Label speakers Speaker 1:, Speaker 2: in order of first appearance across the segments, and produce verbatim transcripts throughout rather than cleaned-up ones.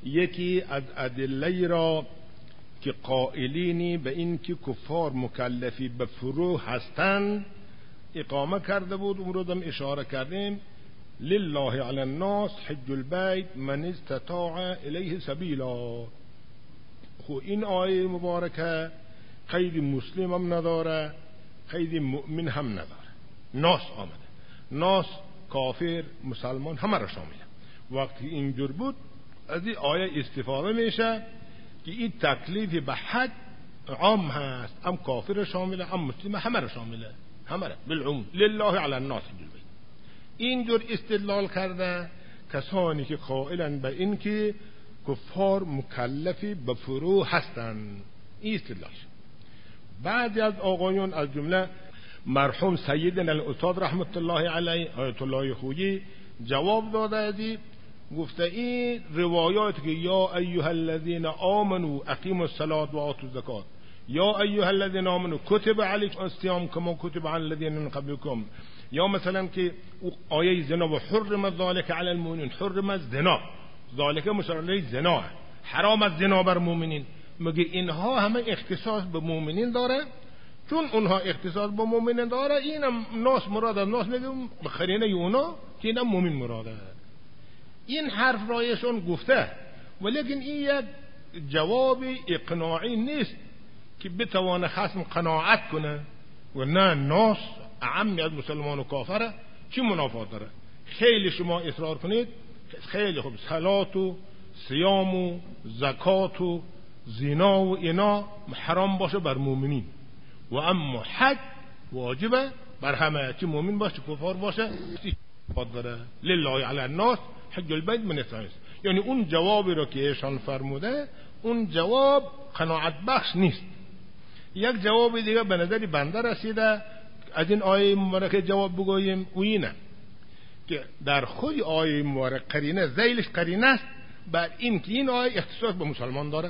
Speaker 1: یکی از ادله را که قائلینی به این که کفار مکلفی به فروع هستند اقامه کرده بود. اون رو دم اشاره کردیم. لله علی الناس حج البیت من استطاع الیه سبیلا. خب این آیه مبارکه قید مسلم هم نداره، قید مؤمن هم نداره. ناس آمده، ناس کافر مسلمان همه را شامله. وقتی اینجور بود از این آیه استفاده میشه که این تکلیف به حج عام هست، هم کافر شامله هم مسلم، همه را شامله، همه را بالعموم. لله علی الناس حج البیت. اینجور استدلال کرده کسانی که قائلن به این که کفار مکلفی به فروع هستند. این استدلال شد. بعضی از آقایون از جمله مرحوم سیدنا الاستاذ رحمت الله علیه آیت الله خویی جواب داده ازی، گفته این روایات که یا ایها الذین آمنوا اقیموا الصلاة و آتوا الزکات، یا ایها الذین آمنوا کتب علیکم الصیام کما کتب علی الذین من قبلکم، یا مثلا که آیه زنا و حرم ذلک علی المؤمنین، حرم الزنا، ذالک مشار زنا، حرام از زنا بر مؤمنین. مگه اینها همه اختصاص به مؤمنین داره؟ چون اونها اختصاص به مؤمنین داره، اینم ناس مراد از ناس میگم به قرینه اونا که اینم مؤمن مراده. این حرف رایشون گفته، ولیکن این یک جواب اقناعی نیست که بتوانه خصم قناعت کنه و نه ناس اعم از مسلمان و کافره چی منافات داره. خیلی شما اصرار کنید خیلی خوب صلات و صیام و زکات و زنا و اینا حرام باشه بر مؤمنین و اما حج واجبه بر همه، چه مؤمن باشه کفار باشه. داره لله علی الناس حج البیت من استطاع. یعنی اون جوابی رو که ایشان فرموده اون جواب قناعت بخش نیست. یک جواب دیگه به نظر بنده رسیده از این آیه مبارکه جواب بگوییم و اینه که در خود آیه مبارک قرینه ذیلش قرینه است بر این که این آیه اختصاص به مسلمان داره.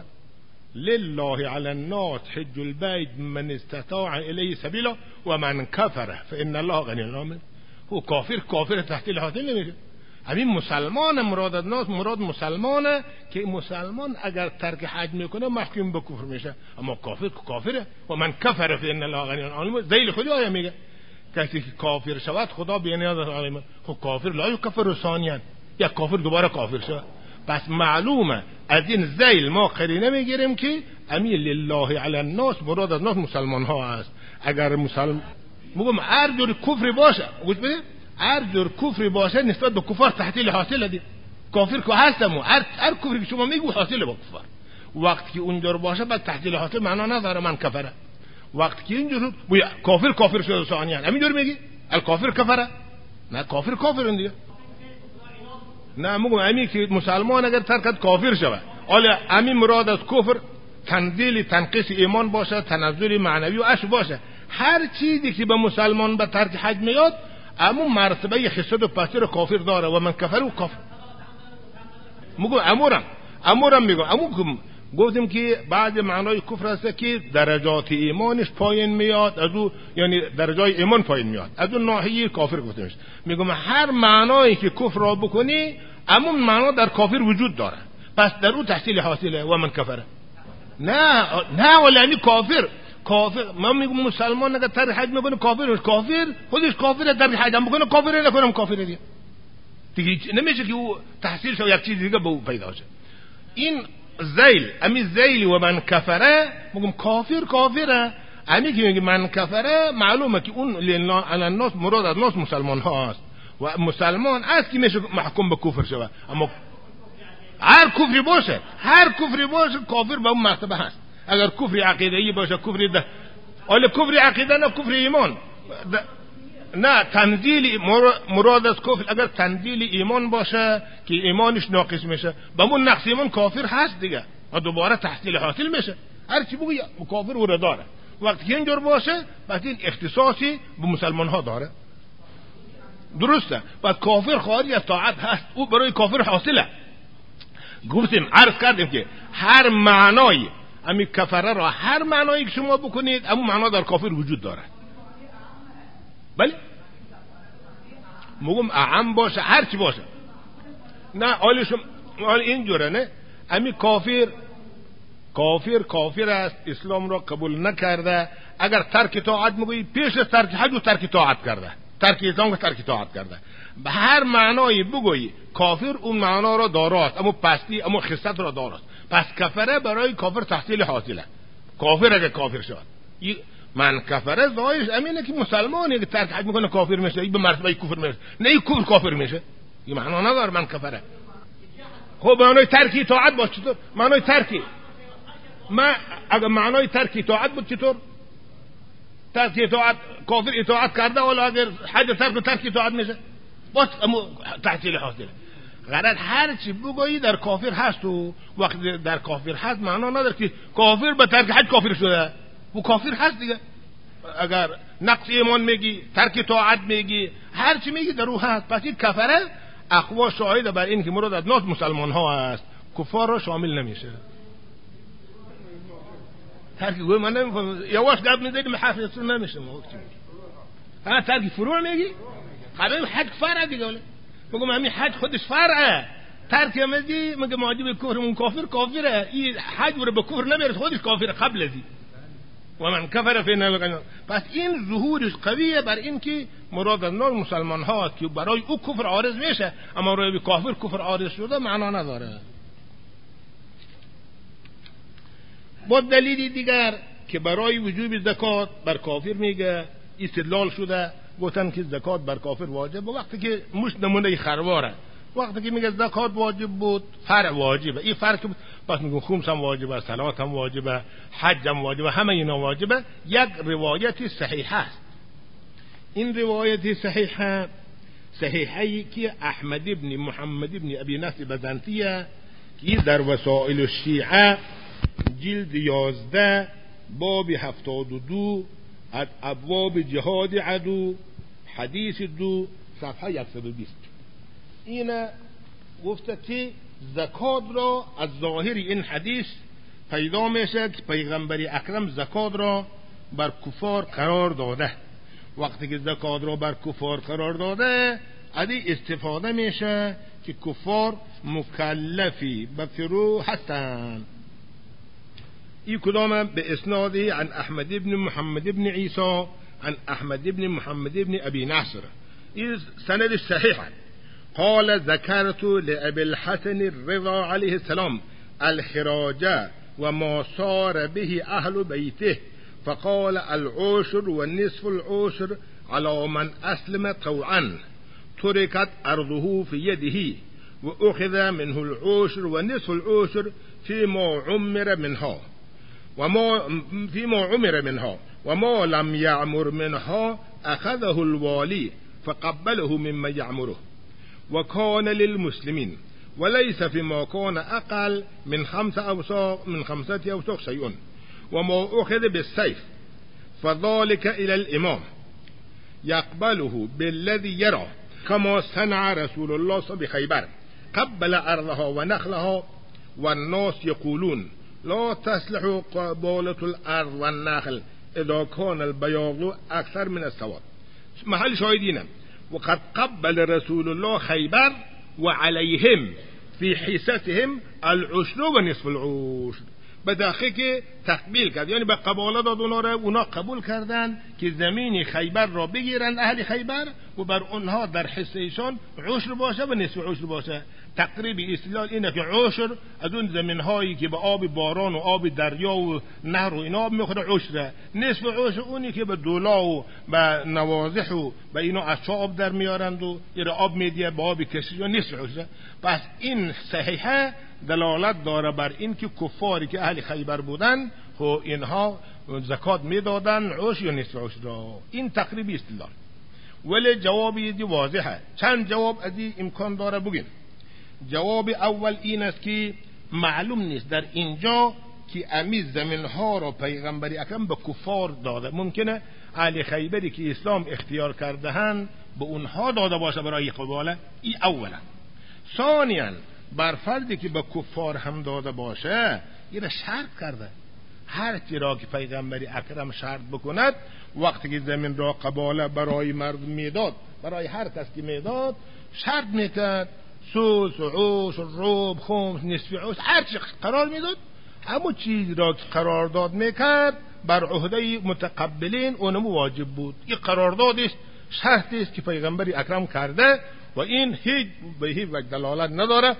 Speaker 1: لله علی الناس حج البیت من استطاع الیه سبیلا و من کفر فان الله غنی حمید. او کافر کافر تحت الحاصل نمیشه. همین مسلمان مراد از ناس مراد مسلمانه که مسلمان اگر ترک حج میکنه محکوم به کفر میشه، اما کافر کافره. و من کفر فان الله غنی حمید. ذیل خودی آیه میگه کسی که کافر شود خدا بی نیاز است عالم. خب کافر لا یکفر ثانیا، یک کافر دوباره کافر شود. پس معلومه از این ذیل ما قرینه میگیریم که امی لله علی الناس مراد از ناس مسلمان ها است. اگر مسلمان میگم هر جور کفر باشه، گوش بده، هر جور کفر باشه نسبت به کفار تحصیل حاصل دی. کافر که هستم هر هر کفری که شما میگو حاصل با کفار. وقتی که اونجور باشه بعد تحصیل حاصل معنا نداره من کفره. وقتی که اینجور بود کافر کافر شده ثانیا همینجور میگی الکافر کفره؟ نه کافر کافر دیگه. نه میگم امی که مسلمان اگر ترکت کافر شود، حالا امی مراد از کفر تنزیل تنقیص ایمان باشه، تنزل معنوی و اش باشه. هر چیزی که به مسلمان به ترک حج میاد امو مرتبه خصت و پسر کافر داره و من کفر و کافر. میگم امورم امورم میگم امو گفتیم که بعد معنای کفر هست که درجات ایمانش پایین میاد، از او یعنی درجای ایمان پایین میاد، از اون ناحیه کافر گفتیمش. میگم هر معنایی که کفر را بکنی امون معنا در کافر وجود داره، پس در او تحصیل حاصله و من کفره. نه نه ولی یعنی کافر کافر من میگم مسلمان اگر تر حج میکنه کافر کافر خودش کافر در حج هم بکنه کافر نکنم کافر دیگه دیگه نمیشه که او تحصیل شو یک چیز دیگه به او پیدا شه. این ذیل امی ذیل و من کفره میگم کافر کافره. امی که میگه من کفره معلومه که اون لله علی الناس مراد از ناس مسلمان ها است و مسلمان است که میشه محکوم به کفر شود. اما هر کفری باشه هر کفری باشه کافر به اون مرتبه هست. اگر کفر عقیده‌ای باشه کفر ده ولی کفر عقیده نه کفر ایمان نه تنزیل مراد از کفر اگر تنزیل ایمان باشه که ایمانش ناقص میشه به اون نقص ایمان کافر هست دیگه و دوباره تحصیل حاصل میشه. هر چی بگی کافر و داره. وقتی که اینجور باشه پس این اختصاصی به مسلمان ها داره. درسته. پس کافر خارج از طاعت هست او برای کافر حاصله. گفتیم عرض کردیم که هر معنای امی کفره را هر معنایی که شما بکنید اما معنا در کافر وجود داره. بله مگم اعم باشه هر چی باشه. نه حال شما حال اینجوره نه امی کافر کافر کافر است، اسلام را قبول نکرده. اگر ترک طاعت میگویی پیش از ترک حج و ترک طاعت کرده، ترک اسلام که ترک طاعت کرده. به هر معنای بگویی کافر اون معنا را داراست، اما پستی اما خصلت را داراست. پس کفره برای کافر تحصیل حاصله. کافر اگه کافر شد من کفره زایش امینه که مسلمانی که ترک حج میکنه کافر میشه، این به مرتبه کفر میشه. نه این کفر کافر میشه، این معنا نداره من کفره. خب معنای ترکی طاعت باشه چطور؟ معنای ترکی ما اگه معنای ترکی طاعت بود چطور؟ ترک اطاعت کافر اطاعت کرده ولی اگر حج ترک ترک اطاعت میشه باز تحصیل حاصله. غلط هر چی بگویی در کافر هست و وقتی در کافر هست معنا نداره که کافر به ترک حج کافر شده، و کافر هست دیگه. اگر نقص ایمان میگی، ترک طاعت میگی، هر چی میگی در او هست. پس این کفره اخوا شاهد بر این که مراد از ناس مسلمان ها است، کفار را شامل نمیشه. ترک گوی من نمیفهم یواش گپ میزنی محافظت نمیشه. ما چی میگی؟ ها ترک فروع میگی؟ خب حج فرع دیگه. ولی بگم همین حج خودش فرعه. ترک میگی مگه موجب کفر اون کافر کافره. این حج رو به کفر نمیرسه، خودش کافر قبل ازی. و من کفر فی نلقنا. پس این ظهورش قویه بر این که مراد از نار مسلمان ها که برای او کفر عارض میشه، اما روی کافر کفر عارض شده معنا نداره. با دلیلی دیگر که برای وجوب زکات بر کافر میگه استدلال شده، گفتن که زکات بر کافر واجب. و وقتی که مش نمونه خرواره، وقتی که میگه زکات واجب بود فرع واجبه، این فرق بود. پس میگن خمس هم واجبه، صلات هم واجبه، حج هم واجبه، همه اینا واجبه. یک روایت صحیح است. این روایت صحیحه صحیحی که احمد ابن محمد ابن ابی نصر بزنطیه که در وسائل الشیعه جلد یازده باب هفتاد و دو از ابواب جهاد عدو حدیث دو صفحه یکصد و بیست این گفته که زکات را از ظاهر این حدیث پیدا میشه که پیغمبر اکرم زکات را بر کفار قرار داده. وقتی که زکات را بر کفار قرار داده ادی استفاده میشه که کفار مکلفی به فرو هستند. این کلام به اسنادی عن احمد ابن محمد ابن عیسی عن احمد ابن محمد ابن ابي نصر. این سند صحیح. قال ذكرت لأبي الحسن الرضا عليه السلام الخراج وما صار به أهل بيته فقال العشر والنصف العشر على من أسلم طوعا تركت أرضه في يده وأخذ منه العشر ونصف العشر فيما عمر منها وما فيما عمر منها وما لم يعمر منها أخذه الوالي فقبله مما يعمره وكان للمسلمين وليس فيما كان أقل من خمسة أوساق من خمسة أوساق شيء وما أخذ بالسيف فذلك إلى الإمام يقبله بالذي يرى كما صنع رسول الله صلى الله عليه وسلم بخيبر قبل أرضها ونخلها والناس يقولون لا تصلح قبالة الأرض والنخل إذا كان البياض أكثر من السواد. محل شاهدين وقد قبل رسول الله خيبر وعليهم في حصتهم العشر ونصف العشر. بداخل که تقبیل کرد، یعنی به قباله داد اونا را، اونا قبول کردن که زمین خیبر را بگیرن اهل خیبر و بر اونها در حصهشان عشر باشه و نصف عشر باشه. تقریبی استدلال اینه که عشر از اون زمین هایی که به آب باران و آب دریا و نهر و اینا میخوره عشره، نصف عشر اونی که به دولا و به نوازح و به اینا از چا آب در میارند و یه آب میدیه به آب کشی و نصف عشره. پس این صحیحه دلالت داره بر این که کفاری که اهل خیبر بودن خب اینها زکات میدادن عشر یا نصف عشر را. این تقریبی استدلال. ولی جوابی دی واضحه. چند جواب ازی امکان داره بگیم. جواب اول این است که معلوم نیست در اینجا که امی زمین ها را پیغمبر اکرم به کفار داده. ممکنه اهل خیبری که اسلام اختیار کرده هن به اونها داده باشه برای قباله. این اولا. ثانیاً بر فردی که به کفار هم داده باشه یه شرط کرده، هر چی را که پیغمبر اکرم شرط بکند وقتی که زمین را قباله برای مردم میداد، برای هر کس که میداد شرط میکرد سوس، عوش، ربع، خمس، نصف عوش، هر چی قرار میداد، همون چیزی را که قرارداد میکرد بر عهده متقبلین اونم واجب بود. این قرارداد است، شرط است که پیغمبر اکرم کرده و این هیچ به هیچ وجه دلالت نداره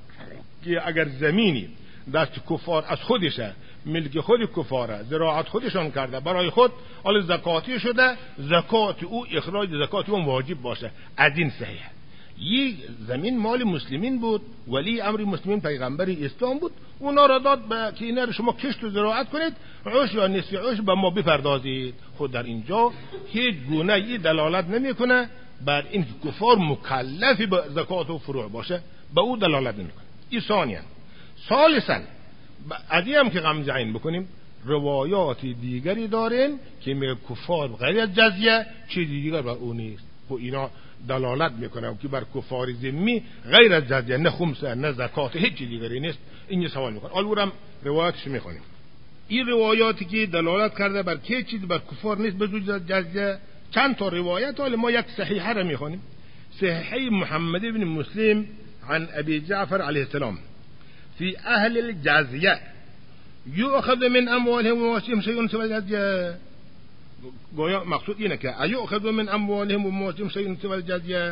Speaker 1: که اگر زمینی دست کفار از خودشه، ملک خود کفاره، زراعت خودشان کرده برای خود، حالا زکاتی شده، زکات او اخراج زکات اون واجب باشه، از این صحیح. یک زمین مال مسلمین بود، ولی امر مسلمین پیغمبر اسلام بود، اونا را داد به که اینا رو شما کشت و زراعت کنید، عوش یا نصف عوش به ما بپردازید. خود در اینجا هیچ گونه ای دلالت نمیکنه بر این کفار مکلفی به زکات و فروع باشه، به او دلالت نمیکنه. این ثانیاً. ثالثاً ادی هم که غم جعین بکنیم، روایات دیگری داریم که میگه کفار غیر از جزیه چیزی دیگر بر اون نیست و اینا دلالت میکنه که بر کفار ذمی غیر از جزیه نه خمسه نه زکات هیچ چیزی دیگری نیست. این سوال میکنه. الورم روایاتش میخونیم. این روایاتی که دلالت کرده بر که چیز بر کفار نیست بجز جزیه، چند تا روایت، حالا ما یک صحیحه را میخونیم. صحیح محمد بن مسلم عن ابي جعفر عليه السلام في اهل الجزیه یؤخذ من اموالهم ومواشيهم شيء سوى الجزیه. گویا مقصود اینه که یؤخذ من اموالهم ومواشيهم شيء سوى الجزیه،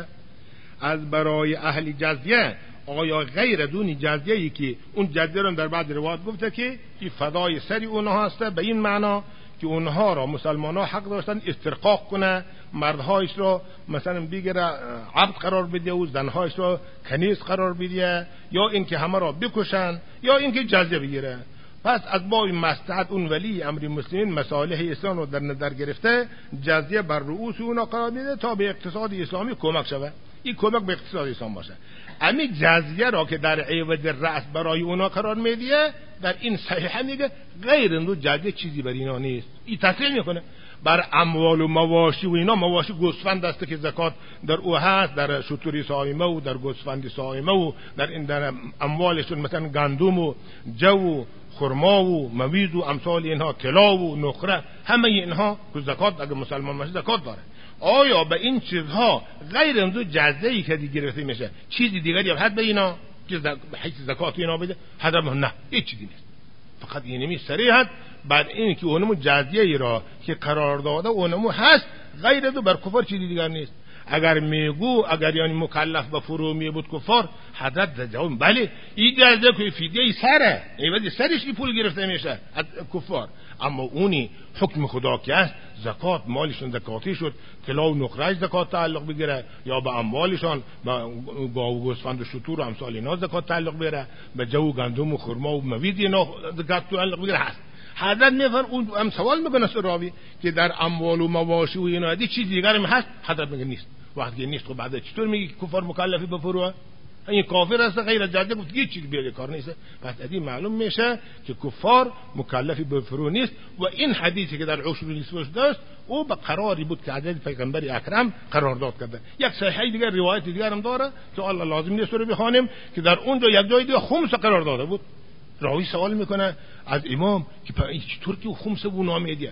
Speaker 1: از برای اهل جزیه آیا غیر دون جزیه‌ای که اون جزیه رو در بعض روایات گفته که این فدای سری اونها هست، به این معنا که اونها را مسلمان ها حق داشتن استرقاق کنه، مردهایش رو مثلا بگیره عبد قرار بده و زنهایش رو کنیز قرار بده، یا اینکه همه را بکشن، یا اینکه جزیه بگیره. پس از باب مصلحت اون ولی امر مسلمین مصالح اسلام رو در نظر گرفته جزیه بر رؤوس اونا قرار میده تا به اقتصاد اسلامی کمک شود. این کمک به اقتصاد اسلام باشه. امی جزیه را که در عوض رأس برای اونا قرار میده، در این صحیحه میگه غیر اون دو جزیه چیزی بر اینا نیست. این تصریح میکنه بر اموال و مواشی و اینا. مواشی گوسفند است که زکات در او هست، در شتری صائمه و در گوسفند صائمه و در این در اموالشون مثلا گندم و جو و خرما و مویز و امثال اینها، طلا و نقره، همه اینها که زکات اگه مسلمان باشه زکات داره. آیا به این چیزها غیر اون دو جزیه‌ای که دیگه گرفته میشه چیزی دیگری هم هست به اینا که حیث زکات اینا بده؟ حداقل نه، هیچ چیزی نیست. فقط اینمی صریحت بعد این که اونمو جزیه‌ای را که قرار داده اونمو هست، غیر دو بر کفار چیزی دیگر نیست. اگر میگو اگر یعنی مکلف به فرومی بود کفار، حضرت جواب بله این جزیه که فدیه سره، ایوادی سرش این پول گرفته میشه از کفار، اما اونی حکم خدا که است زکات مالشون زکاتی شد، طلا و نقره زکات تعلق بگیره، یا به اموالشان به گاو و گوسفند و شتور و امثال اینا زکات تعلق بگیره، به جو و گندم و خرما و موید اینا زکات تعلق بگیره هست. حضرت میفر اون هم سوال میکنه سراوی که در اموال و مواشی و اینا دی چیز دیگری هست؟ حضرت میگه نیست. وقتی نیست خب بعد چطور میگی کفار مکلفی به فروع؟ این کافر است غیر از جزیه گفت هیچ چیز بیاد کار نیست. پس از این معلوم میشه که کفار مکلفی به فروع نیست و این حدیثی که در عشر نصفش داشت او به قراری بود که حضرت پیغمبر اکرم قرارداد کرده. یک صحیح دیگر روایت دیگر هم داره که الله لازم نیست رو بخوانیم که در اونجا یک جای دیگه خمس قرار داده بود. راوی سوال میکنه از امام که چطور که خمس بو نامیدیه؟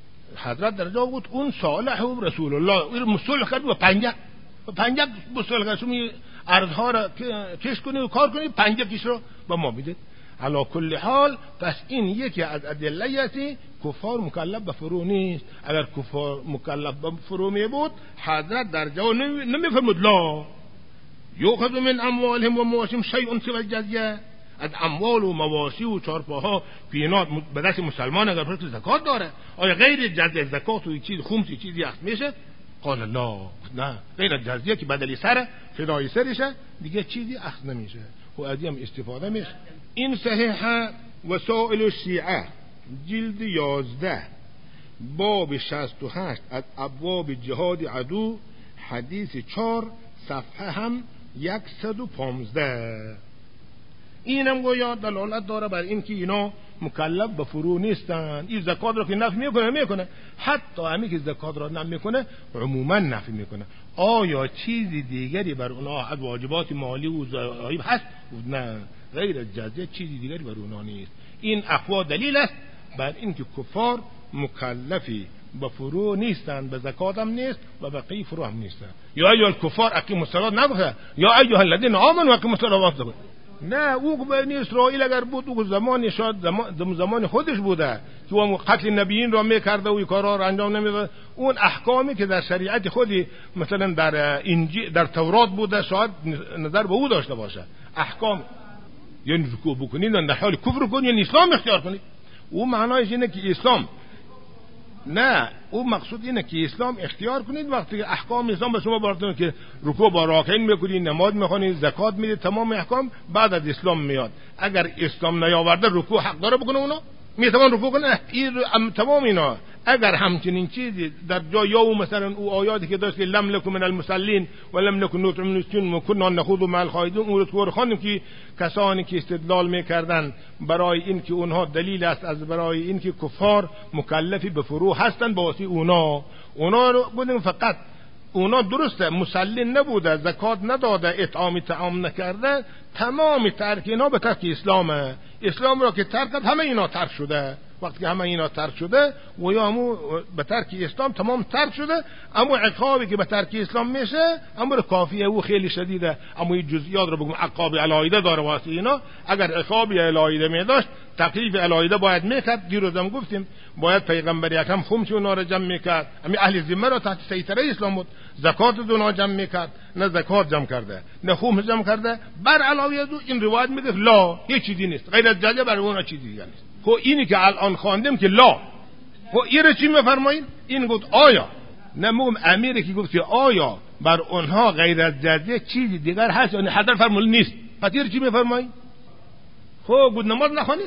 Speaker 1: حضرت در جواب بود اون صالح و رسول الله این مصلح کرد و پنجه و پنجه مصلح کرد، شما ارزها را کش کنی و کار کنی، پنجه کش رو به ما بدید. علا کل حال پس این یکی از ادله است کفار مکلف به فروع نیست. اگر کفار مکلف به فروع می بود حضرت در جواب نمیفرمود لا یؤخذ من اموالهم و مواشیم شیء سوى الجزیه، از اموال و مواشی و چارپاها پینات به دست مسلمان اگر پس زکات داره، آیا غیر جزیه زکات و چیز خمسی چیزی اخذ میشه؟ قال لا، نه، غیر جزیه که بدلی سره فدای سرشه دیگه چیزی اخذ نمیشه و ادی هم استفاده میشه. این صحیحه وسائل الشیعه جلد یازده باب شصت و هشت از ابواب جهاد عدو حدیث چار صفحه هم صد و پانزده. اینم گویا دلالت داره بر این که اینا مکلف به فروع نیستن. این زکات را که نفی میکنه میکنه، حتی همین که زکات را نفی میکنه عموما نفی میکنه. آیا چیزی دیگری بر اونها از واجبات مالی و ضرایب هست؟ نه، غیر از جزیه چیزی دیگری بر اونها نیست. این اقوا دلیل است بر این که کفار مکلفی به فرو نیستند، به زکات هم نیست و بقیه فرو هم نیستند. یا ایها الکفار اقیموا الصلاة نگفته، یا ایها الذین آمنوا اقیموا الصلاة وآتوا الزکات. نه، او بنی اسرائیل اگر بود او زمان شاید زمان, زمان خودش بوده که اون قتل نبیین را میکرده و این کارا را انجام نمیداد. اون احکامی که در شریعت خودی مثلا در انجیل در تورات بوده شاید نظر به او داشته باشه. احکام یعنی رکوع بکنید در حال کفر کنید یعنی اسلام اختیار کنید. او معنایش اینه که اسلام نه، او مقصود اینه که اسلام اختیار کنید وقتی که احکام اسلام به شما براتون که رکوع با راکعین میکنید، نماز میخونید، زکات میدید، تمام احکام بعد از اسلام میاد. اگر اسلام نیاورده رکوع حق داره بکنه اونا میتوان رکوع کنه. این تمام اینا اگر همچنین چیزی در جای یا مثلا او آیاتی که داشت که لم لکم من المصلین و لم نکن نطعم المسکین و کنا نخوض مع الخائضین، اون رو خواندیم که کسانی که استدلال میکردن برای این که اونها دلیل است از برای این که کفار مکلفی به فرو هستن با واسه اونا اونا رو بودیم فقط اونا درسته مسلین نبوده، زکات نداده، اطعام طعام نکرده، تمام ترک اینا به ترک اسلامه. اسلام را که ترک کرد همه اینا ترک شده. وقتی که همه اینا ترک شده و یا همو به ترک اسلام تمام ترک شده، اما عقابی که به ترک اسلام میشه امر کافیه و خیلی شدیده. اما این جزئیات رو بگم عقاب علایده داره واسه اینا. اگر عقابی علایده می داشت تکلیف علایده باید میکرد. دیروزم گفتیم باید پیغمبر اکرم خمس اونا رو جمع میکرد، همین اهل ذمه رو تحت سیطره اسلام بود، زکات اونا جمع میکرد، نه زکات جمع کرده نه خمس جمع کرده. بر علاوه دو این روایت میگه لا هیچ چیزی نیست غیر از جزیه برای اونها چیزی دیگه نیست. خب اینی که الان خواندیم که لا، خب این رو چی میفرمایید؟ این گفت آیا نموم امیری که گفت که آیا بر اونها غیر از جزیه چیزی دیگر هست یعنی حضر فرمول نیست، پس این رو چی میفرمایید؟ خب بود نماز نخوانید.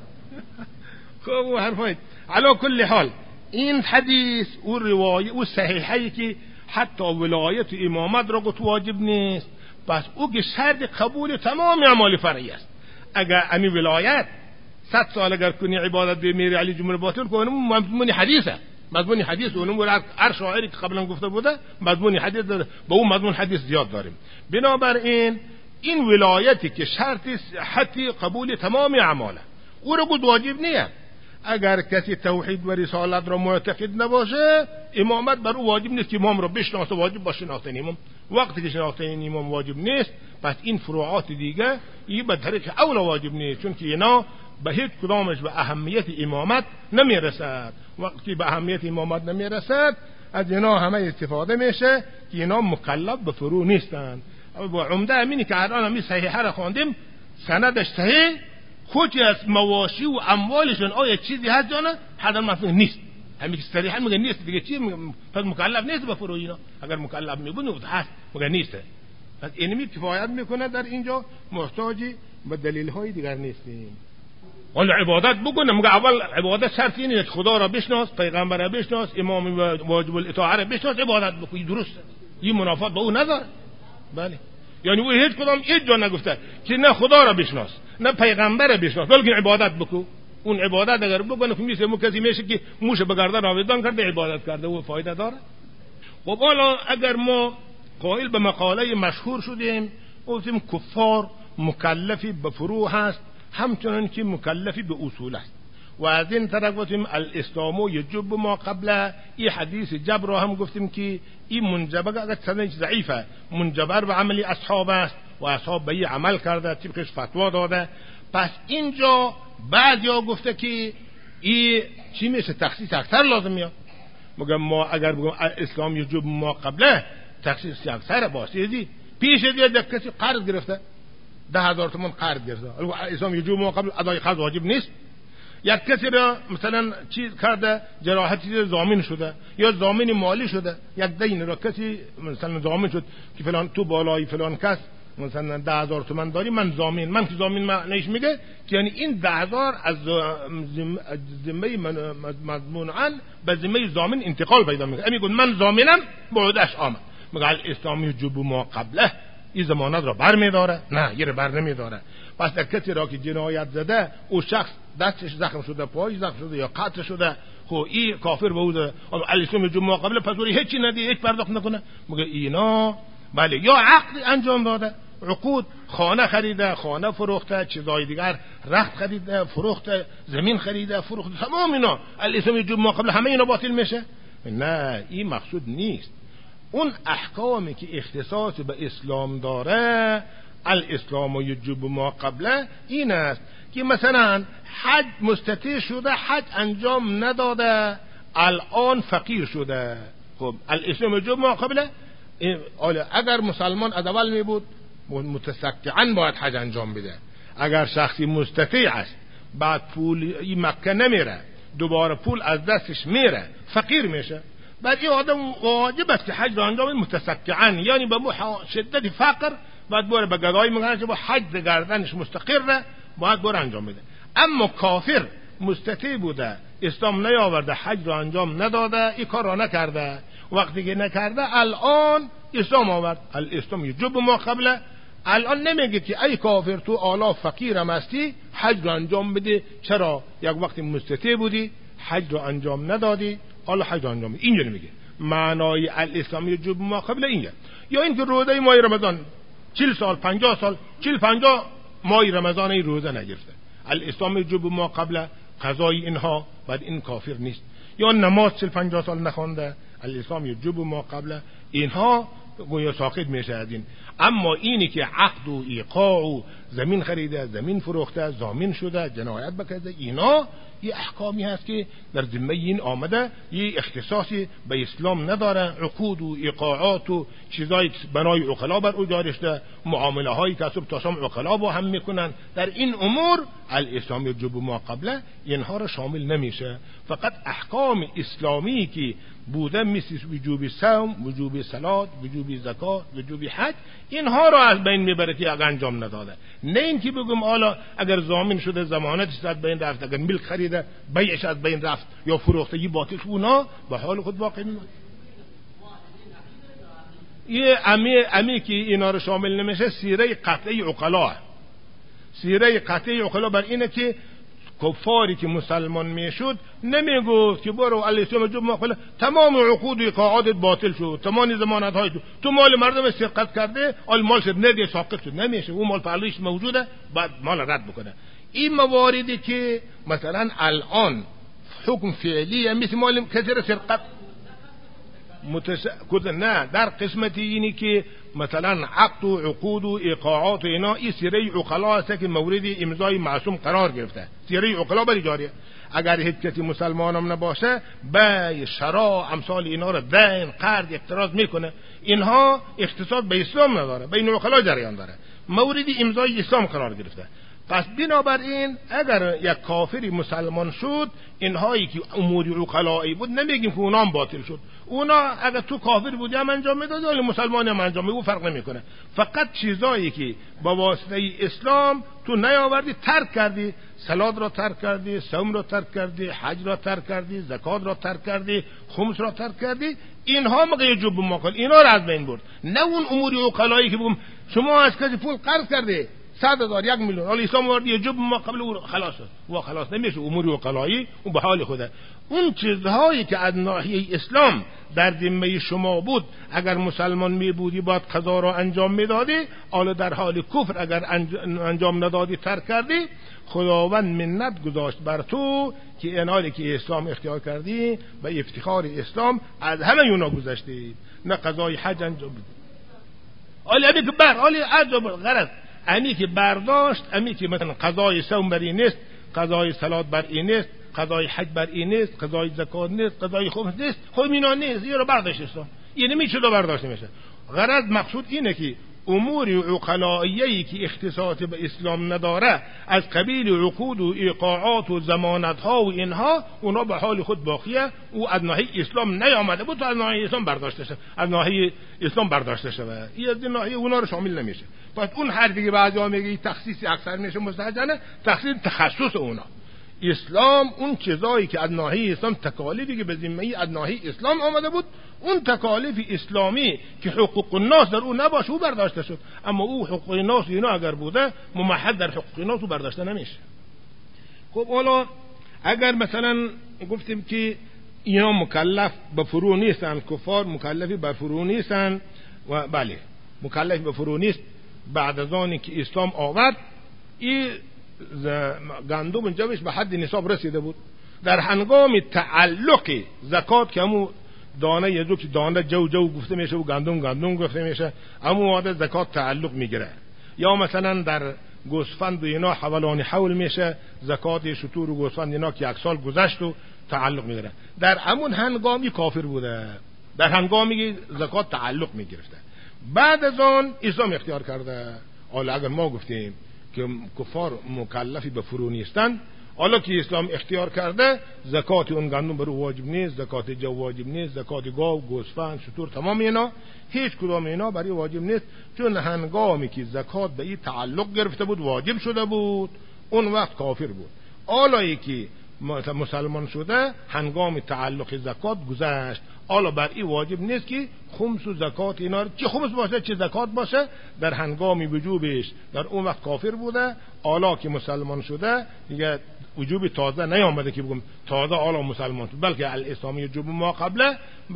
Speaker 1: خب حرفایید. علا کل حال این حدیث او روایه او صحیحی که حتی ولایت و امامت را گفت واجب نیست، پس او که شرط قبول تمام اعمال فرعی است. اگر امی ولایت صد سال اگر کنی عبادت به میر علی جمهوری باطل کنم مضمون حدیثه، مضمون حدیث اونم هر شاعری که قبلا گفته بوده مضمون حدیث داره، با اون مضمون حدیث زیاد داریم. بنابراین این ولایتی که شرط صحت قبول تمام اعماله او رو بود واجب نیست. اگر کسی توحید و رسالت را معتقد نباشه امامت بر او واجب نیست که امام را بشناسه، واجب باشه شناختن امام. وقتی که شناختن امام واجب نیست پس این فروعات دیگه این به طریق اولا واجب نیست، چون که اینا به هیچ کدامش به اهمیت امامت نمیرسد. وقتی به اهمیت امامت نمیرسد از اینا همه استفاده میشه که اینا مکلف به فرو نیستن. و عمده امینی که الان همین صحیحه را خواندیم سندش صحیح، خودی از مواشی و اموالشون آیا چیزی هست یا نه حداقل مفهوم نیست. همین که صریحا میگه نیست دیگه چی پس مکلف نیست به فرو اینا. اگر مکلف میبونه هست میگه نیست، پس اینمی کفایت میکنه در اینجا، محتاجی به دلیل های دیگر نیستیم. ولی عبادت بکنه میگه اول عبادت شرط اینه که خدا را بشناس، پیغمبر را بشناس، امام واجب الاطاعه را بشناس، عبادت بکنی. درسته این منافات با او نداره. بله یعنی او هیچ کدام هیچ جا نگفته که نه خدا را بشناس نه پیغمبر را بشناس بلکه عبادت بکو. اون عبادت اگر بکنه که میشه کسی میشه که موش به گردن آویزان کرده عبادت کرده و فایده داره. خب حالا اگر ما قائل به مقاله مشهور شدیم گفتیم کفار مکلفی به فروع هست همچنان که مکلفی به اصول است. و از این طرف گفتیم الاسلام یجب ما قبل. این حدیث جبر را هم گفتیم که این منجبر اگر سندش ضعیفه منجبر به عملی اصحاب است و اصحاب به این عمل کرده طبقش فتوا داده. پس اینجا بعضیا گفته که این چی میشه تخصیص اکثر لازم میاد. مگه ما اگر بگم اسلام یجب ما قبله تخصیص اکثر باشه پیش دیگه کسی قرض گرفته ده هزار تومان قرض گرفته اسلام یجب ما قبل ادای قرض واجب نیست. یک کسی را مثلا چیز کرده جراحتی ضامن شده یا ضامن مالی شده، یک دین را کسی مثلا ضامن شد که فلان تو بالای فلان کس مثلا ده هزار تومان داری من ضامن، من که ضامن معنیش میگه که یعنی این ده هزار از ذمه مضمونعا به ذمه ضامن انتقال پیدا میکنه. میگه من ضامنم بعدش آمد میگه الاسلام یجب ما قبله این ضمانت را بر میداره؟ نه یه را بر نمیداره. پس در کسی را که جنایت زده او شخص دستش زخم شده پای زخم شده یا قطع شده خب این کافر به او ده الاسلام یجب ما قبله پس ولی هیچی ندی هیچ پرداخت نکنه میگه اینا بله یا عقد انجام داده عقود، خانه خریده، خانه فروخته، چیزای دیگر، رخت خریده، فروخته، زمین خریده، فروخته، تمام اینا الاسلام یجوب ما قبل همه اینا باطل میشه؟ نه، این مقصود نیست. اون احکامی که اختصاص به اسلام داره، الاسلام یجوب ما قبله، این است که مثلا حج مستطیع شده، حج انجام نداده، الان فقیر شده. خب الاسلام یجوب ما قبله، اگر مسلمان از اول می بود متسکعاً باید حج انجام بده. اگر شخصی مستطیع است، بعد پول مکه نمیره، دوباره پول از دستش میره، فقیر میشه، بعد این آدم واجب است که حج را انجام بده متسکعاً، یعنی به شدت فقر باید بره به گدایی میگن که با حج گردنش مستقره، باید بره انجام بده. اما کافر مستطیع بوده، اسلام نیاورده، حج را انجام نداده، این کار را نکرده، وقتی که نکرده الان اسلام آورد، الاسلام یجوب ما قبله، الان نمیگه که ای کافر تو آلا فقیرم هستی، حج را انجام بده. چرا؟ یک وقتی مستطیع بودی، حج را انجام ندادی، حالا حج را انجام بده. اینجا نمیگه. معنای الاسلام یجوب ما قبله اینه. یا اینکه روزه ماه رمضان چهل سال پنجاه سال چهل پنجاه ماه رمضان این روزه نگرفته، الاسلام یجوب ما قبله، قضای اینها بعد این کافر نیست. یا نماز چهل پنجاه سال نخونده، الاسلام یجوب ما قبله، اینها گویا ساقط میشه از این. اما اینی که عقد و ایقاع و زمین خریده، زمین فروخته، ضامن شده، جنایت بکرده، اینا یه احکامی هست که در ذمه این آمده، یه اختصاصی به اسلام نداره. عقود و ایقاعات و چیزای بنای عقلا بر او جاری شده، معامله های کسب تاسم عقلا با هم میکنن، در این امور الاسلام یجوب ما قبله اینها را شامل نمیشه. فقط احکام اسلامی که بوده مثل وجوب صوم، وجوب صلات، وجوب زکات، وجوب حج، اینها را از بین میبره که اگر انجام نداده. نه اینکه بگم حالا اگر ضامن شده ضمانتش از بین رفت، اگر ملک خریده بیعش از بین رفت یا فروختگی باطل، اونا به حال خود باقی میمونه. یه امی امی که اینا رو شامل نمیشه سیره قطعی عقلا. سیره قطعی عقلا بر اینه که کفاری که مسلمان میشد نمیگفت که برو الاسلام یجوب ما قبله، تمام عقود و ایقاعات باطل شد، تمام ضمانت های تو مال مردم سرقت کرده، آل مال شد ندی ساقط شد، نمیشه، اون مال پهلویش موجوده، بعد مال رد بکنه. این مواردی که مثلا الان حکم فعلی مثل مال کثیر سرقت متش... نه در قسمتی اینی که مثلا عقد و عقود و ایقاعات و اینا، این سیره عقلا است که مورد امضای معصوم قرار گرفته، سیره عقلا بری جاریه. اگر هیچ کسی مسلمان هم نباشه به شرع امثال اینا را دین قرض اعتراض میکنه، اینها اختصاص به اسلام نداره، بین عقلا جریان داره، مورد امضای اسلام قرار گرفته. پس بنابراین اگر یک کافری مسلمان شد، اینهایی که امور عقلایی بود نمیگیم که اونا هم باطل شد، اونا اگر تو کافر بودی هم انجام میدادی ولی مسلمانی هم انجام میدادی، فرق نمیکنه. فقط چیزایی که با واسطه اسلام تو نیاوردی، ترک کردی، صلات را ترک کردی، صوم را ترک کردی، حج را ترک کردی، زکات را ترک کردی، خمس را ترک کردی، اینها مگه یجوب ما قبل، اینا را از بین برد. نه اون امور عقلایی که بگم شما از کسی پول قرض کردی صد هزار یک میلیون، حالا اسلام وارد یجوب ما قبل او خلاص شد، و خلاص نمیشه، امور عقلایی اون به حال خوده. اون چیزهایی که از ناحیه اسلام در ذمه شما بود، اگر مسلمان می بودی باید قضا را انجام میدادی، حالا در حال کفر اگر انجام ندادی ترک کردی، خداوند منت گذاشت بر تو که این حالی که اسلام اختیار کردی به افتخار اسلام از همه اونا گذشتی، نه قضای حج انجام بدی. حالا امی که بر حالا عجب غرض امی که برداشت، امی که مثلا قضای صوم بر این نیست، قضای صلات بر این نیست، قضای حج بر این نیست، قضای زکات نیست، قضای خمس نیست، خب اینا نیست، این رو برداشت اسلام، یعنی میشه دو برداشت نمیشه. غرض مقصود اینه که امور عقلائیه‌ای که اختصاص به اسلام نداره، از قبیل عقود و ایقاعات و ضمانت ها و اینها، اونا به حال خود باقیه، او از ناحیه اسلام نیامده بود، از ناحیه اسلام برداشته شده، از ناحیه اسلام برداشته شده، این از ناحیه اونا رو شامل نمیشه. پس اون حرفی که بعضیا میگه تخصیص اکثر میشه مستحجنه، تخصیص تخصص اونا. اسلام اون چیزایی که از ناحیه اسلام تکالیفی که به ذمه از ناحیه اسلام آمده بود، اون تکالیف اسلامی که حقوق الناس در اون نباشه او برداشته شد، اما او حقوق الناس اینا اگر بوده ممحد در حقوق الناس او برداشته نمیشه. خب حالا اگر مثلا گفتیم که اینا مکلف به فرو نیستن، کفار مکلفی بر فرو نیستن، و بله مکلف به فرو نیست، بعد از آنی که اسلام آورد این گندم جوش به حد نصاب رسیده بود. در هنگام تعلق زکات که همون دانه یه دو که دانه جو جو گفته میشه و گندم گندم گفته میشه، همون واده زکات تعلق میگیره. یا مثلا در گوسفند و اینا حولانی حول میشه، زکات شتور و گوسفند اینا که یک سال گذشت و تعلق میگیره. در همون هنگامی کافر بوده، در هنگامی زکات تعلق میگرفته. بعد از آن اسلام اختیار کرده. حالا اگر ما گفتیم که کفار مکلفی به فرو نیستن، حالا که اسلام اختیار کرده زکات اون گندم برو واجب نیست، زکات جو واجب نیست، زکات گاو، گوسفند، شتر، تمام اینا هیچ کدام اینا برای واجب نیست، چون هنگامی که زکات به این تعلق گرفته بود واجب شده بود، اون وقت کافر بود. حالا که مسلمان شده هنگام تعلق زکات گذشت، حالا بر این واجب نیست که خمس و زکات اینا چه خمس باشه چه زکات باشه، در هنگام وجوبش در اون وقت کافر بوده. حالا که مسلمان شده دیگه وجوب تازه نیامده که بگم تازه حالا مسلمان شد، بلکه الاسلامی وجوب ما قبله.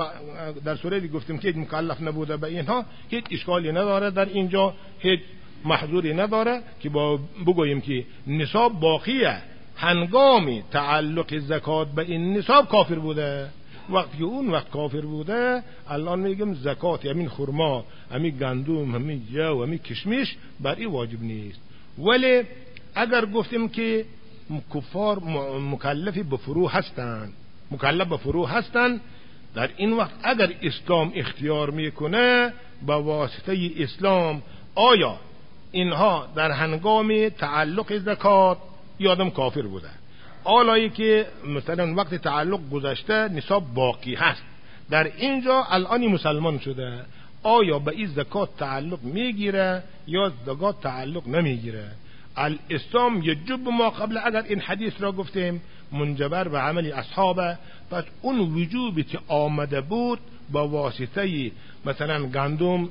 Speaker 1: در سوره دی گفتیم که مکلف نبوده به اینها، هیچ اشکالی نداره در اینجا، هیچ محظوری نداره که با بگوییم که نصاب باقیه. هنگامی تعلق زکات به این نصاب کافر بوده، وقتی اون وقت کافر بوده الان میگم زکات همین خرما، همین گندم، همین جو، همین کشمش بر این واجب نیست. ولی اگر گفتیم که کفار مکلفی به فرو هستند، مکلف به فرو هستند، در این وقت اگر اسلام اختیار میکنه با واسطه اسلام، آیا اینها در هنگام تعلق زکات یادم کافر بوده، حالایی که مثلا وقت تعلق گذشته نصاب باقی هست، در اینجا الان مسلمان شده، آیا به این زکات تعلق میگیره یا زکات تعلق نمیگیره؟ الاسلام یجب ما قبل، اگر این حدیث را گفتیم منجبر به عمل اصحابه، پس اون وجوبی که آمده بود با واسطه مثلا گندم،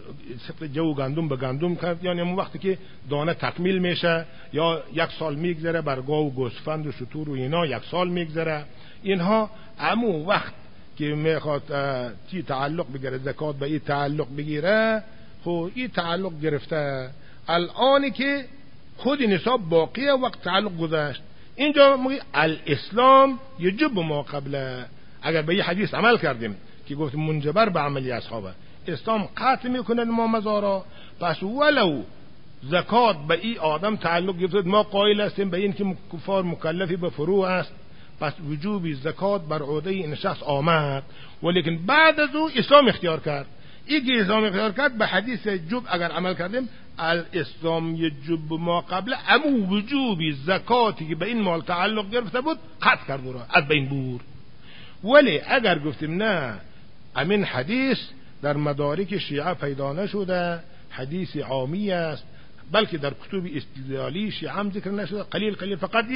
Speaker 1: جو گندم به گندم کرد، یعنی اون وقتی که دانه تکمیل میشه یا یک سال میگذره، بر گاو و گوسفند و شتور و اینا یک سال میگذره، اینها همون وقت که میخواد چی تعلق بگیره، زکات به این تعلق بگیره، خب این تعلق گرفته. الانی که خود نصاب باقیه وقت تعلق گذشت، اینجا میگه الاسلام یجب ما قبله. اگر به این حدیث عمل کردیم که گفت منجبر به عملی اصحابه، اسلام قطع میکنه ما مزارا، پس ولو زکات به این آدم تعلق گرفت، ما قائل هستیم به این که کفار مکلفی به فروع است، پس وجوبی زکات بر عهده این شخص آمد. ولیکن بعد از او اسلام اختیار کرد، این که اسلام اختیار کرد به حدیث جب اگر عمل کردیم الاسلام یجب ما قبل، امو وجوبی زکاتی که به این مال تعلق گرفته بود قطع کرد را از بین بور. ولی اگر گفتیم نه امین حدیث در مدارک شیعه پیدا نشده، حدیث عامی است، بلکه در کتب استدلالی شیعه هم ذکر نشده، قلیل قلیل، فقط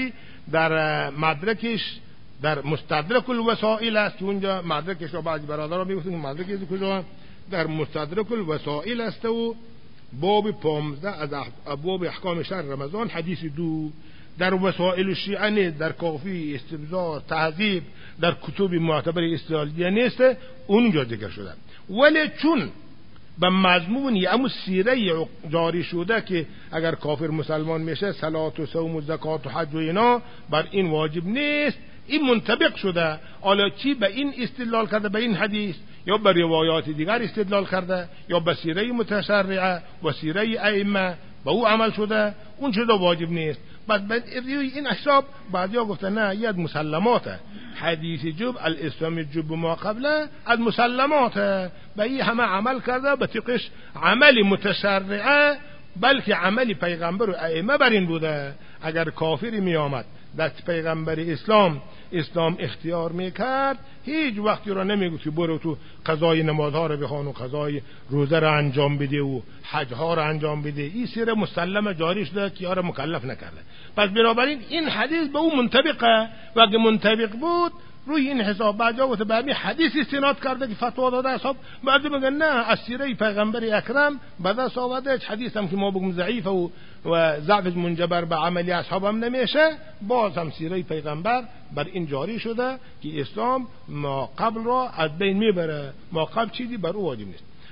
Speaker 1: در مدرکش در مستدرک الوسائل است که اونجا مدرکش را بعضی برادران میگفتن مدرکش کجا، در مستدرک الوسائل است و باب پانزده از ابواب احکام شهر رمضان حدیث دو، در وسائل شیعه نیست، در کافی، استبزار، تهذیب، در کتب معتبر استدلالی نیست، اونجا ذکر شده. ولی چون به مضمون یه امو سیره جاری شده که اگر کافر مسلمان میشه صلات و صوم و زکات و حج و اینا بر این واجب نیست، این منطبق شده. حالا چی به این استدلال کرده، به این حدیث، یا به روایات دیگر استدلال کرده، یا به سیره متشرعه و سیره ائمه به او عمل شده، اون شده واجب نیست. بعد بعد این حساب بعضیا گفتن نه، یه مسلماته، حدیث جب الاسلام جب ما قبله از مسلماته، به این همه عمل کرده، به طقش عمل متشرعه، بلکه عمل پیغمبر و ائمه بر این بوده. اگر کافری می آمد دست پیغمبر اسلام اسلام اختیار میکرد، هیچ وقتی را نمیگفت که برو تو قضای نمازها رو بخوان و قضای روزه را انجام بده و حج ها را انجام بده. این سیر مسلم جاری شده که یارا مکلف نکرده. پس بنابراین این حدیث به اون منطبقه، و اگه منطبق بود روی این حساب بعضا و به همین حدیث استناد کرده که فتوا داده اصحاب، بعضی میگن نه از سیره پیغمبر اکرم به دست آورده، حدیث هم که ما بگم ضعیف و و ضعف منجبر به عملی اصحاب هم نمیشه، باز هم سیره پیغمبر بر این جاری شده که اسلام ما قبل را از بین میبره، ما قبل چیزی بر او واجب نیست.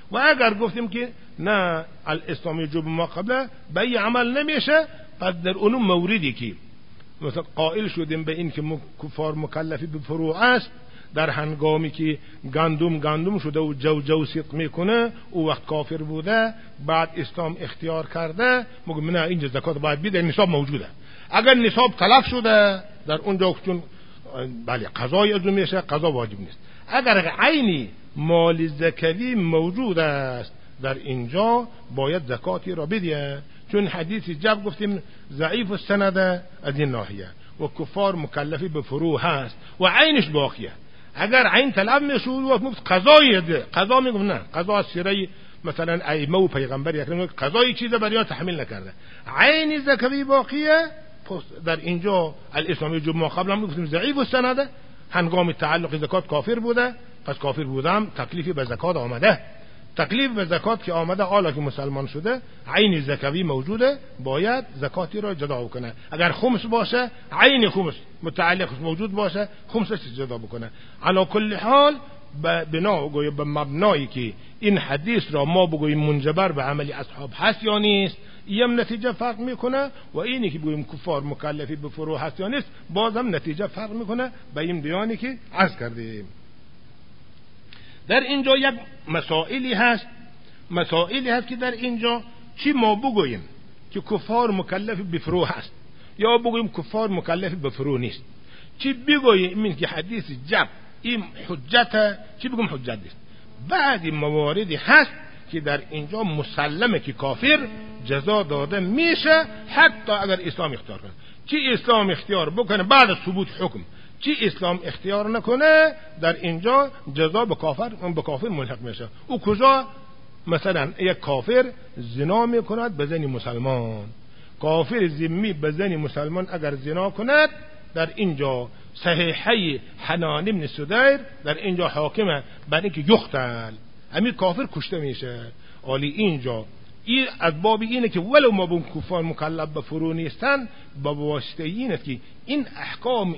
Speaker 1: و اگر گفتیم که نه الاسلام یجوب ما قبله به این عمل نمیشه، پس در اون موردی که مثلا قائل شدیم به این که کفار مکلفی به فروع است، در هنگامی که گندم گندم شده و جو جو سیق میکنه او وقت کافر بوده، بعد اسلام اختیار کرده، میگم نه اینجا زکات باید بده، نصاب موجوده. اگر نصاب تلف شده در اونجا چون بله قضای از میشه، قضا واجب نیست. اگر عینی مال زکوی موجود است در اینجا باید زکاتی را بده، چون حدیث جب گفتیم ضعیف السند از این ناحیه و کفار مکلفی به فروع هست و عینش باقیه. اگر عین تلف میشه و قضای ده قضا میگم نه، قضا سیره مثلا ائمه و پیغمبر اکرم قضای چیز برای تحمیل نکرده، عین زکوی باقیه، در اینجا الاسلام یجوب ما قبل هم گفتیم ضعیف السند، هنگام تعلق زکات کافر بوده، پس کافر بودم تکلیفی به زکات آمده، تکلیف به زکات که آمده، حالا که مسلمان شده عین زکوی موجوده، باید زکاتی را جدا بکنه. اگر خمس باشه عین خمس متعلق موجود باشه خمسش جدا بکنه. علی کل حال بنا گویا به مبنایی که این حدیث را ما بگوییم منجبر به عملی اصحاب هست یا نیست، یم نتیجه فرق میکنه، و اینی که بگوییم کفار مکلفی به فروع هست یا نیست بازم نتیجه فرق میکنه به این بیانی که عرض کردیم. در اینجا یک مسائلی هست، مسائلی هست که در اینجا چی ما بگوییم که کفار مکلف به فروع هست یا بگوییم کفار مکلف به فروع نیست، چی بگوییم این که حدیث جب این حجت، چی بگویم حجت نیست. بعضی مواردی هست که در اینجا مسلمه که کافر جزا داده میشه حتی اگر اسلام اختیار کنه. چی اسلام اختیار بکنه بعد از ثبوت حکم، چی اسلام اختیار نکنه در اینجا جزا به کافر به کافر ملحق میشه. او کجا؟ مثلا یک کافر زنا میکند به زن مسلمان، کافر ذمی به زن مسلمان اگر زنا کند در اینجا صحیحه حنان بن سدیر در اینجا حاکمه بر اینکه یقتل، همین کافر کشته میشه. علی اینجا این از باب اینه که ولو ما بون کفار مکلف به فروع نیستن، با واسطه اینه که این احکام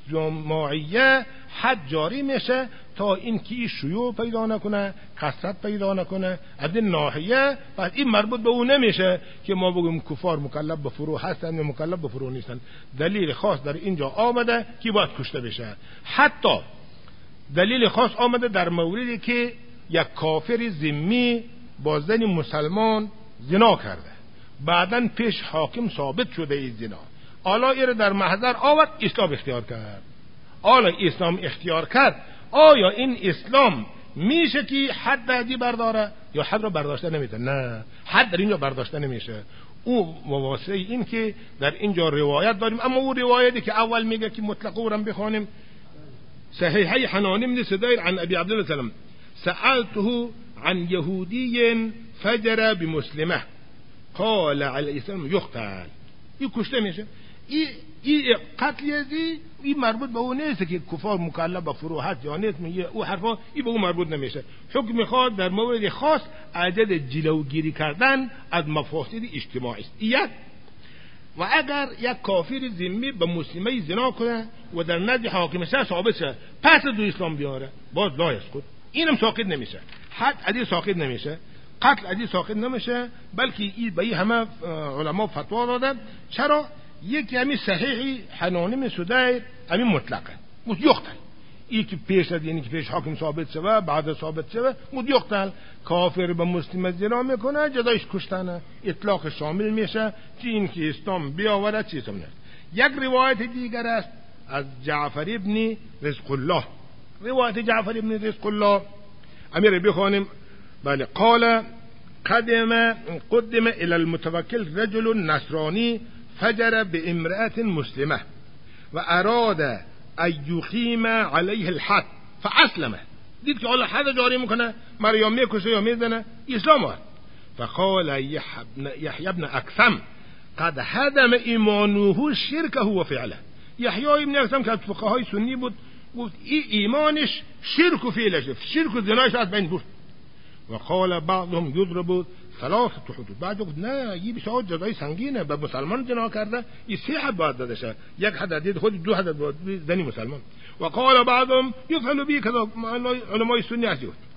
Speaker 1: اجتماعیه حد جاری میشه تا اینکه این شیوع پیدا نکنه، کثرت پیدا نکنه از این ناحیه. پس این مربوط به اون نمیشه که ما بگیم کفار مکلف به فروع هستن یا مکلف به فروع نیستن. دلیل خاص در اینجا آمده که باید کشته بشه. حتی دلیل خاص آمده در موردی که یک کافر ذمی با زن مسلمان زنا کرده، بعدن پیش حاکم ثابت شده این زنا، حالا ایره در محضر آورد اسلام اختیار کرد. حالا اسلام اختیار کرد، آیا این اسلام میشه که حد حدی برداره یا حد را برداشته نمیده؟ نه، حد در اینجا برداشته نمیشه. او مواسطه این که در اینجا روایت داریم، اما او روایتی که اول میگه که مطلق او را بخوانیم، صحیحه حنان بن سدیر عن ابي عبد الله سلام سألته عن يهودي فجر بمسلمه قال عليه السلام يقتل. این کشته میشه. این ای قتل یزی این مربوط به اون نیست که کفار مکلف به فروع هست یا نیست، میگه او حرفا این به اون مربوط نمیشه. حکم میخواد در مورد خاص عدد جلوگیری کردن از مفاسد اجتماعی است. یک و اگر یک کافر ذمی به مسلمه زنا کنه و در نزد حاکم ثابت شه پس دو اسلام بیاره، باز لا یسقط، اینم ساقط نمیشه. حد عدی ساقط نمیشه، قتل عدی ساقط نمیشه، بلکه این به همه علما فتوا دادن. چرا؟ یکی همین صحیحی حنان بن سدیر همین مطلقه مود یقتل، این که پیش از یعنی که پیش حاکم ثابت شوه بعد ثابت شوه مود یقتل. کافر به مسلم زنا میکنه جزایش کشتنه، اطلاق شامل میشه چی این که اسلام بیاوره چی اسلام نه. یک روایت دیگر است از جعفر ابن رزق الله، روایت جعفر ابن رزق الله امیر بخوانیم. بله قال قدم قدم الى المتوکل رجل نصرانی فجر بامرأة مسلمة و اراد ان یقیم علیه الحد فاسلمه. دید که حالا حد جاری میکنه، مریم میکشه یا میزنه، اسلام آورد. فقال یحیی بن اکثم قد هدم ایمانه شرکه و فعله. یحیی بن اکثم که از فقهای سنی بود گفت این ایمانش شرک و فعلش، شرک و زنایش از بین برد. و قال بعضهم یضرب ثلاثه حدود، بعد گفت نه این بسیار جزای سنگینه، به مسلمان زنا کرده این سه حد باید داده شه، یک حد دید خود دو حد باید زنی مسلمان. و قال بعضهم یفعل به کذا، علمای سنی هست.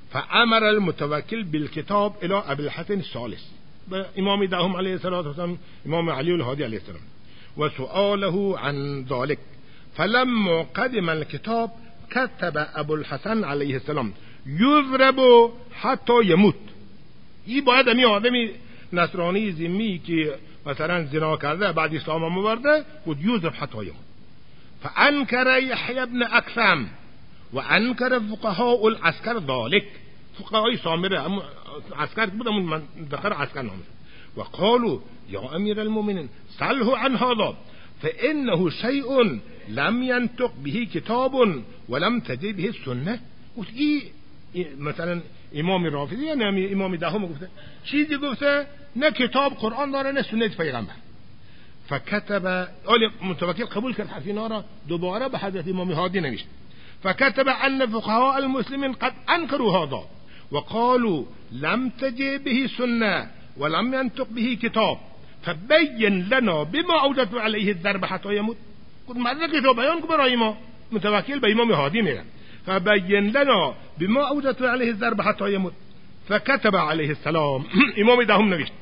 Speaker 1: فامر المتوکل بالکتاب الى ابی الحسن الثالث، به امام دهم علیه السلام، امام علی الهادی علیه السلام، و سؤاله عن ذلك. فلما قدم الكتاب كتب ابو الحسن علیه السلام یضرب حتی یموت. این باید امی آدمی نصرانی ذمی که مثلا زنا کرده بعد اسلام هم آورده بود یضرب حتی یموت. فانکر یحیی بن اکثم و انکر فقهاء العسکر ذلك. فقهای سامره عسکر بود، همون منطقه عسکر نام شد. و قالوا یا امیر المؤمنین سله عن هذا فانه شیء لم ينطق به کتاب ولم تجد به سنه. این مثلا امام رافضی یعنی امام دهم گفته چیزی گفته نه کتاب قرآن داره نه سنت پیغمبر. فكتب اول متوکل قبول کرد حرف اینا را، دوباره به حضرت امام هادی نوشت. فكتب ان فقهاء المسلمين قد انكروا هذا وقالوا لم تجي به سنه ولم ينطق به كتاب فبين لنا بما اوجدت عليه الضرب حتى يموت. قلت مدرک تو بیان کو برای ما. متوکل به امام هادی میگه فبين لنا بما اوجدت عليه الضرب حتى يموت. فكتب عليه السلام امام دهم نوشت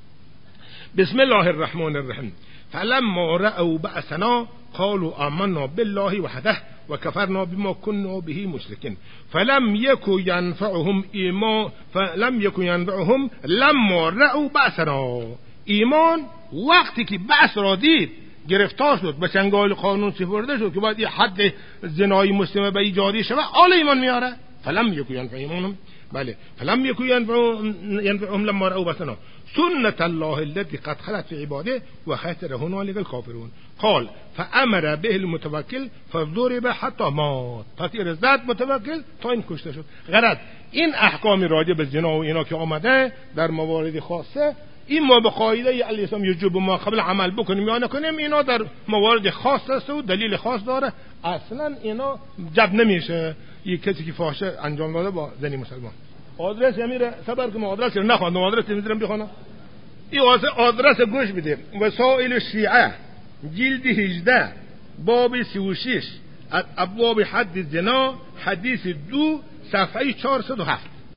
Speaker 1: بسم الله الرحمن الرحیم فلما رأوا بأسنا قالوا آمنا بالله وحده وكفرنا بما كنا به مشركين فلم يكن ينفعهم ایمان فلم يكن ينفعهم لما رأوا بأسنا. ایمان وقتی که بأس را دید گرفتار شد، به چنگال قانون سپرده شد که باید یه حد زنای مسلمه به ایجادی شود، آل ایمان میاره. فلم يكن ينفعهم بله فلم يكن ينفعهم لما رأوا بأسنا سنة الله التي قد خلت في عباده وخسر هنالك الكافرون. قال فأمر به المتوکل فضرب حتى مات. تاثیر زد متوکل تا این کشته شد. غرض این احکام راجع به زنا و اینا که آمده در موارد خاصه، این ما به قاعده الاسلام یجب ما قبل عمل بکنیم یا نکنیم، اینا در موارد خاص است و دلیل خاص داره، اصلا اینا جب نمیشه. یک کسی که فاحشه انجام داده با زنی مسلمان آدرس میره صبر که آدرس نخوندم، آدرس میذارم بخونم. این آدرس گوش بدید. وسائل شیعه جلد هجده باب سی و شش ابواب حد زنا حدیث دو صفحه چهارصد و هفت.